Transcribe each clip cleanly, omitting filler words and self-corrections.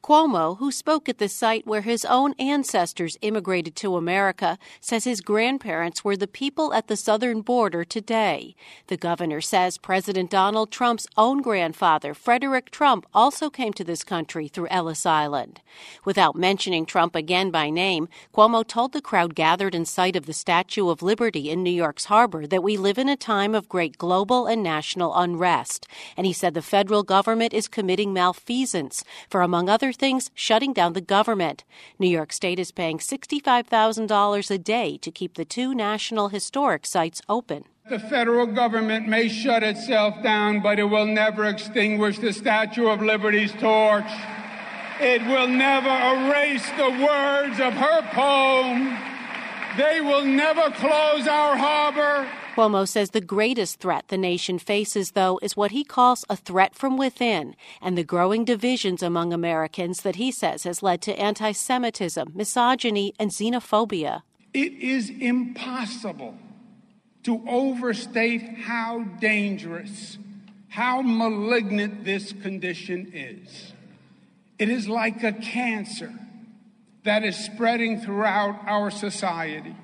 Cuomo, who spoke at the site where his own ancestors immigrated to America, says his grandparents were the people at the southern border today. The governor says President Donald Trump's own grandfather, Frederick Trump, also came to this country through Ellis Island. Without mentioning Trump again by name, Cuomo told the crowd gathered in sight of the Statue of Liberty in New York's harbor that we live in a time of great global and national unrest. And he said the federal government is committing malfeasance for, among other things, shutting down the government. New York State is paying $65,000 a day to keep the two national historic sites open. The federal government may shut itself down, but it will never extinguish the Statue of Liberty's torch. It will never erase the words of her poem. They will never close our harbor. Cuomo says the greatest threat the nation faces, though, is what he calls a threat from within and the growing divisions among Americans that he says has led to anti-Semitism, misogyny, and xenophobia. It is impossible to overstate how dangerous, how malignant this condition is. It is like a cancer that is spreading throughout our society.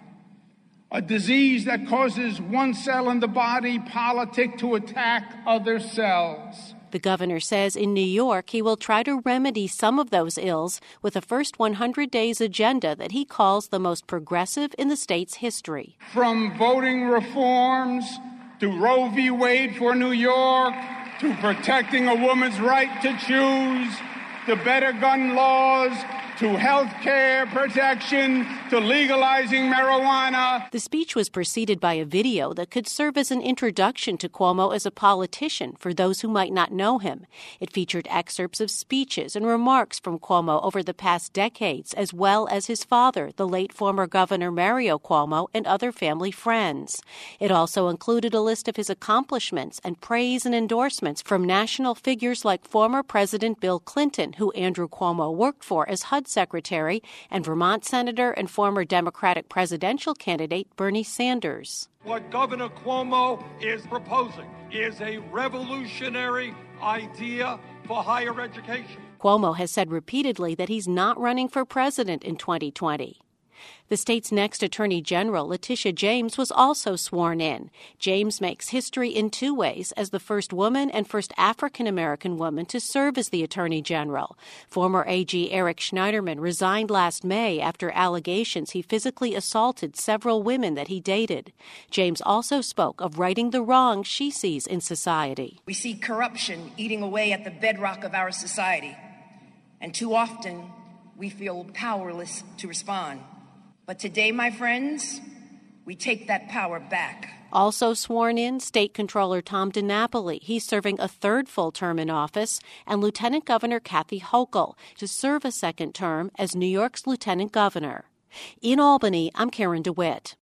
A disease that causes one cell in the body politic to attack other cells. The governor says in New York he will try to remedy some of those ills with a first 100 days agenda that he calls the most progressive in the state's history. From voting reforms to Roe v. Wade for New York, to protecting a woman's right to choose, to better gun laws, to health care protection, to legalizing marijuana. The speech was preceded by a video that could serve as an introduction to Cuomo as a politician for those who might not know him. It featured excerpts of speeches and remarks from Cuomo over the past decades, as well as his father, the late former Governor Mario Cuomo, and other family friends. It also included a list of his accomplishments and praise and endorsements from national figures like former President Bill Clinton, who Andrew Cuomo worked for as HUD Secretary, and Vermont Senator and former Democratic presidential candidate Bernie Sanders. What Governor Cuomo is proposing is a revolutionary idea for higher education. Cuomo has said repeatedly that he's not running for president in 2020. The state's next Attorney General, Letitia James, was also sworn in. James makes history in two ways as the first woman and first African-American woman to serve as the Attorney General. Former AG Eric Schneiderman resigned last May after allegations he physically assaulted several women that he dated. James also spoke of righting the wrongs she sees in society. We see corruption eating away at the bedrock of our society, and too often we feel powerless to respond. But today, my friends, we take that power back. Also sworn in, State Controller Tom DiNapoli. He's serving a third full term in office, and Lieutenant Governor Kathy Hochul to serve a second term as New York's Lieutenant Governor. In Albany, I'm Karen DeWitt.